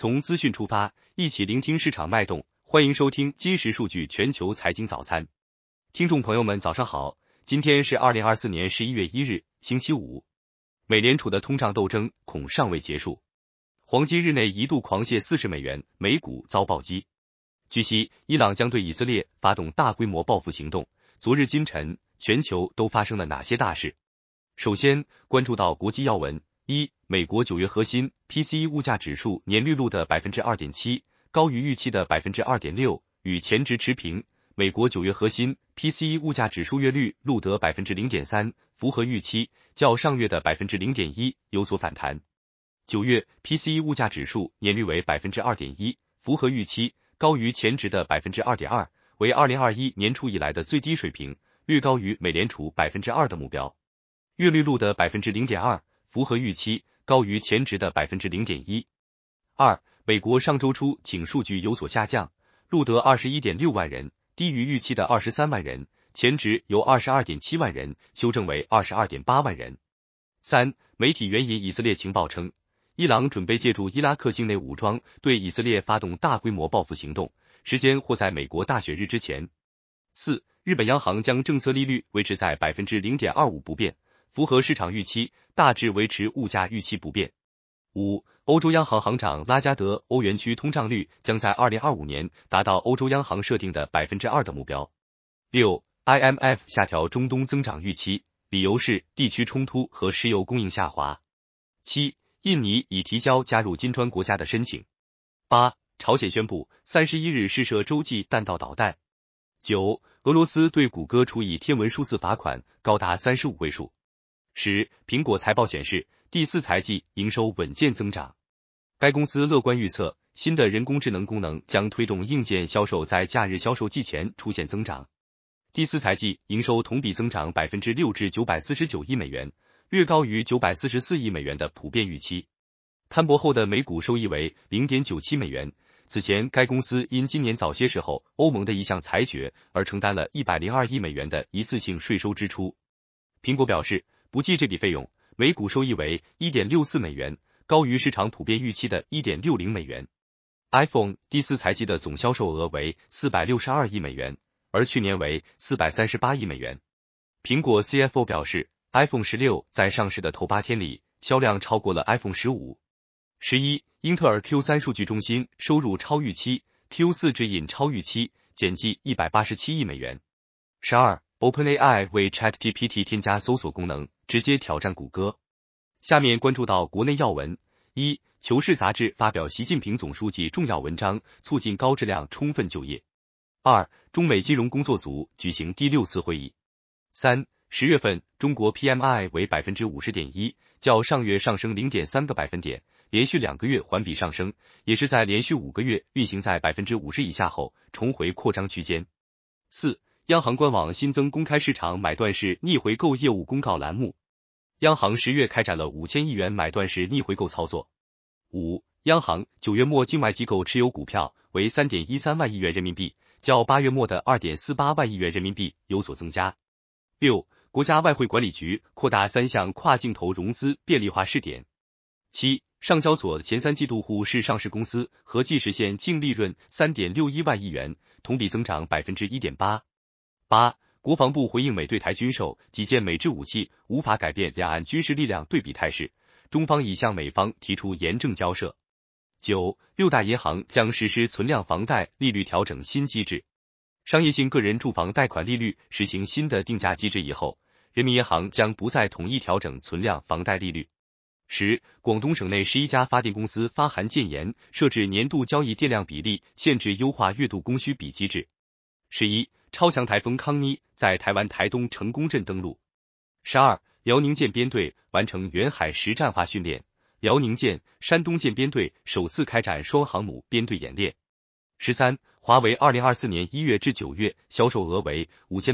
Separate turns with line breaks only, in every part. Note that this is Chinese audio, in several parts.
从资讯出发，一起聆听市场脉动。欢迎收听今时数据全球财经早餐。听众朋友们早上好，今天是2024年11月1日，星期五。美联储的通胀斗争恐尚未结束，黄金日内一度狂泻40美元，美股遭暴击。据悉，伊朗将对以色列发动大规模报复行动。昨日今晨，全球都发生了哪些大事？首先关注到国际要闻。美国9月核心 PCE 物价指数年率录的 2.7%， 高于预期的 2.6%， 与前值持平。美国9月核心 PCE 物价指数月率录得 0.3%， 符合预期，较上月的 0.1% 有所反弹。9月 PCE 物价指数年率为 2.1%， 符合预期，高于前值的 2.2%， 为2021年初以来的最低水平，略高于美联储 2% 的目标。月率录得 0.2%， 符合预期，高于前值的 0.1%。美国上周初请数据有所下降，录得 21.6 万人，低于预期的23万人，前值由 22.7 万人修正为 22.8 万人。媒体援引以色列情报称，伊朗准备借助伊拉克境内武装对以色列发动大规模报复行动，时间或在美国大选日之前。日本央行将政策利率维持在 0.25% 不变，符合市场预期，大致维持物价预期不变。欧洲央行行长拉加德，欧元区通胀率将在2025年达到欧洲央行设定的 2% 的目标。IMF 下调中东增长预期，理由是地区冲突和石油供应下滑。印尼已提交加入金砖国家的申请。朝鲜宣布31日试射洲际弹道导弹。俄罗斯对谷歌处以天文数字罚款，高达35位数。苹果财报显示，第四财季营收稳健增长。该公司乐观预测，新的人工智能功能将推动硬件销售在假日销售季前出现增长。第四财季营收同比增长 6% 至949亿美元，略高于944亿美元的普遍预期。摊薄后的每股收益为 0.97 美元。此前该公司因今年早些时候欧盟的一项裁决而承担了102亿美元的一次性税收支出。苹果表示，不计这笔费用，每股收益为 1.64 美元，高于市场普遍预期的 1.60 美元。iPhone 第四财季的总销售额为462亿美元，而去年为438亿美元。苹果 CFO 表示， iPhone 16在上市的头8天里销量超过了 iPhone 15。英特尔 Q3 数据中心收入超预期， Q4 指引超预期，减记187亿美元。OpenAI 为 ChatGPT 添加搜索功能，直接挑战谷歌。下面关注到国内要闻。求是杂志发表习近平总书记重要文章，促进高质量充分就业。中美金融工作组举行第6次会议。10月份中国 PMI 为 50.1%， 较上月上升 0.3个百分点，连续2个月环比上升，也是在连续5个月运行在 50% 以下后重回扩张区间。央行官网新增公开市场买断式逆回购业务公告栏目。央行10月开展了5000亿元买断式逆回购操作。央行9月末境外机构持有股票为 3.13 万亿元人民币，较8月末的 2.48 万亿元人民币有所增加。国家外汇管理局扩大3项跨境投融资便利化试点。上交所前3季度沪市上市公司合计实现净利润 3.61 万亿元，同比增长 1.8%。国防部回应美对台军售，几件美制武器无法改变两岸军事力量对比态势，中方已向美方提出严正交涉。6大银行将实施存量房贷利率调整新机制。商业性个人住房贷款利率实行新的定价机制以后，人民银行将不再统一调整存量房贷利率。广东省内11家发电公司发函建言，设置年度交易电量比例限制，优化月度供需比机制。超强台风康妮在台湾台东成功镇登陆。辽宁舰编队完成远海实战化训练，辽宁舰、山东舰编队首次开展双航母编队演练。华为2024年1月至9月销售额为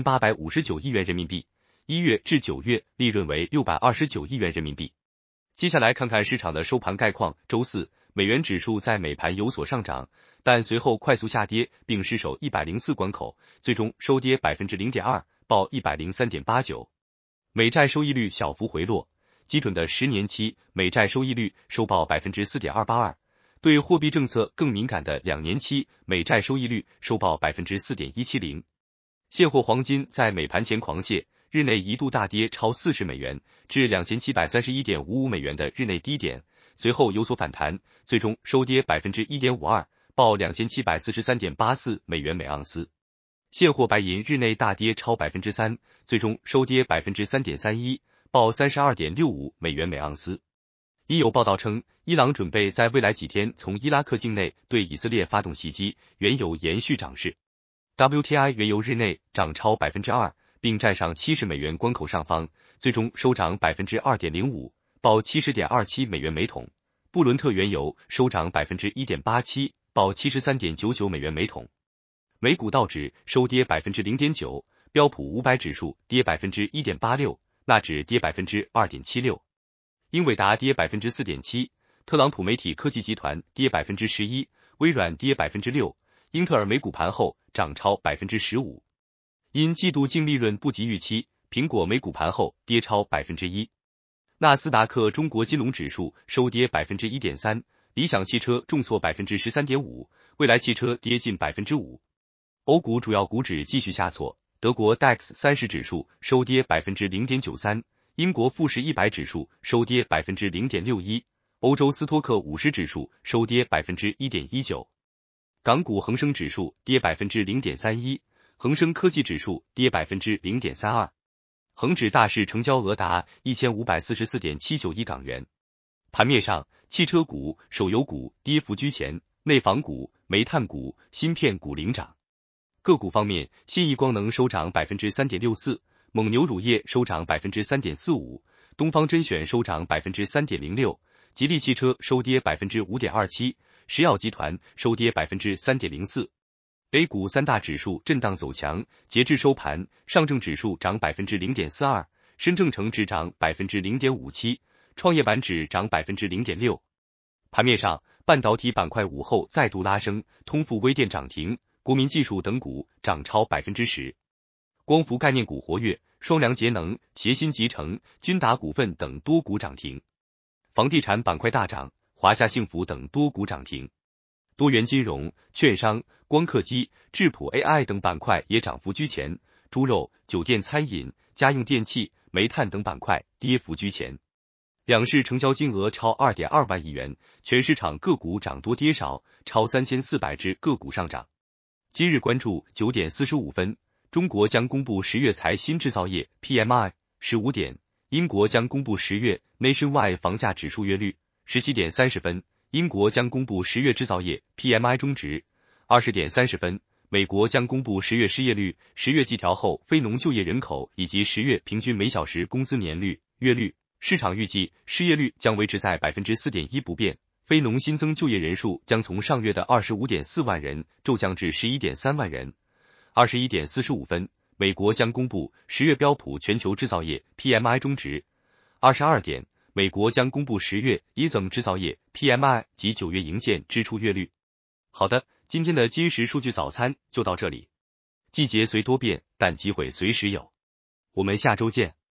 5859 亿元人民币，1月至9月利润为629亿元人民币。接下来看看市场的收盘概况。周四，美元指数在美盘有所上涨，但随后快速下跌并失守104关口，最终收跌 0.2%， 报 103.89。美债收益率小幅回落，基准的10年期美债收益率收报 4.282%， 对货币政策更敏感的2年期美债收益率收报 4.170%。现货黄金在美盘前狂泻，日内一度大跌超40美元，至2731.55美元的日内低点，随后有所反弹，最终收跌 1.52%， 报 2743.84美元每盎司。现货白银日内大跌超 3%， 最终收跌 3.31%， 报 32.65美元每盎司。已有报道称，伊朗准备在未来几天从伊拉克境内对以色列发动袭击，原油延续涨势。WTI 原油日内涨超 2%， 并站上70美元关口上方，最终收涨 2.05%， 报 70.27美元每桶。布伦特原油收涨 1.87%， 报 73.99美元每桶。美股道指收跌 0.9%， 标普500指数跌 1.86%， 纳指跌 2.76%。英伟达跌 4.7%， 特朗普媒体科技集团跌 11%， 微软跌 6%， 英特尔美股盘后涨超 15%。因季度净利润不及预期，苹果美股盘后跌超 1%。纳斯达克中国金融指数收跌 1.3%， 理想汽车重挫 13.5%， 未来汽车跌近 5%。欧股主要股指继续下挫，德国 DAX 30指数收跌 0.93%， 英国富时100指数收跌 0.61%， 欧洲斯托克50指数收跌 1.19%。港股恒生指数跌 0.31%， 恒生科技指数跌 0.32%。恒指大市成交额达 1544.79 亿港元。盘面上，汽车股、手游股跌幅居前，内房股、煤炭股、芯片股领涨。个股方面，信义光能收涨 3.64%， 蒙牛乳业收涨 3.45%， 东方甄选收涨 3.06%， 吉利汽车收跌 5.27%， 石药集团收跌 3.04%。A 股三大指数震荡走强，截至收盘，上证指数涨 0.42%， 深证成指涨 0.57%， 创业板指涨 0.6%。盘面上，半导体板块午后再度拉升，通富微电涨停，国民技术等股涨超 10%。光伏概念股活跃，双良节能、协鑫集成、君达股份等多股涨停。房地产板块大涨，华夏幸福等多股涨停。多元金融、券商、光刻机、智谱 AI 等板块也涨幅居前，猪肉、酒店餐饮、家用电器、煤炭等板块跌幅居前。两市成交金额超 2.2 万亿元，全市场个股涨多跌少，超3400只个股上涨。今日关注9点45分，中国将公布10月财新制造业 PMI。15点，英国将公布10月 Nationwide 房价指数月率。17点30分。英国将公布10月制造业 PMI 终值。20点30分，美国将公布10月失业率、10月季调后非农就业人口以及10月平均每小时工资年率、月率。市场预计失业率将维持在 4.1% 不变，非农新增就业人数将从上月的 25.4 万人骤降至 11.3 万人。21点45分，美国将公布10月标普全球制造业 PMI 终值。22点，美国将公布10月 ISM 制造业 PMI 及9月营建支出月率。好的，今天的今时数据早餐就到这里。季节虽多变，但机会随时有。我们下周见。